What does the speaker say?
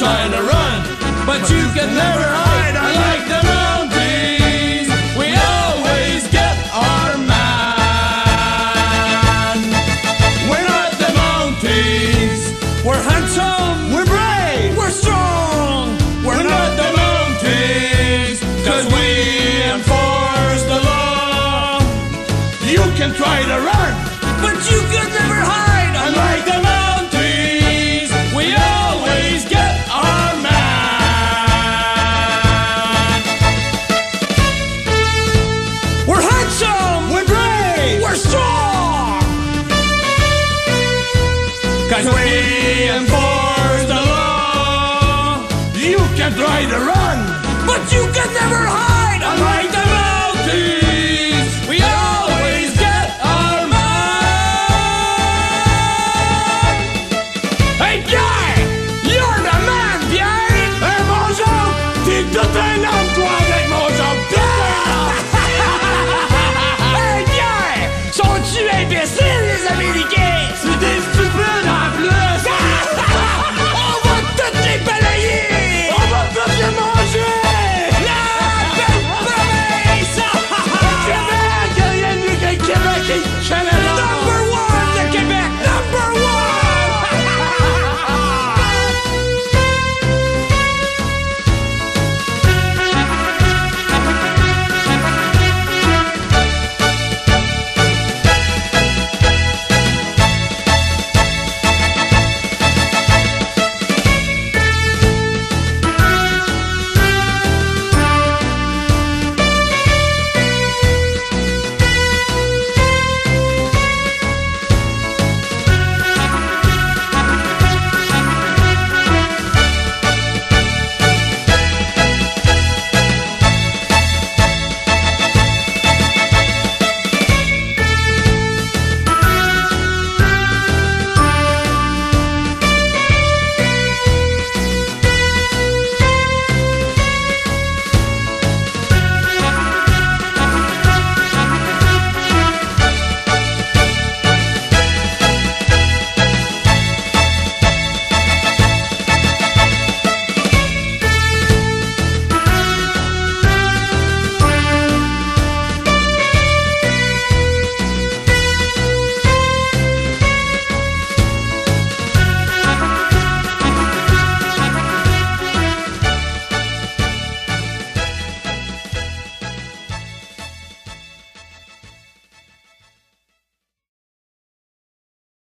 try to run, but you can never hide. Unlike the Mounties, we always get our man. We're not the Mounties. We're handsome, we're brave, we're strong. We're not the Mounties, 'cause we enforce the law. You can try to run, but you can never hide. Unlike the Mounties, we always get our man. We're handsome, we're brave, we're strong, 'cause we enforce the law. You can try to run, but you can never hide.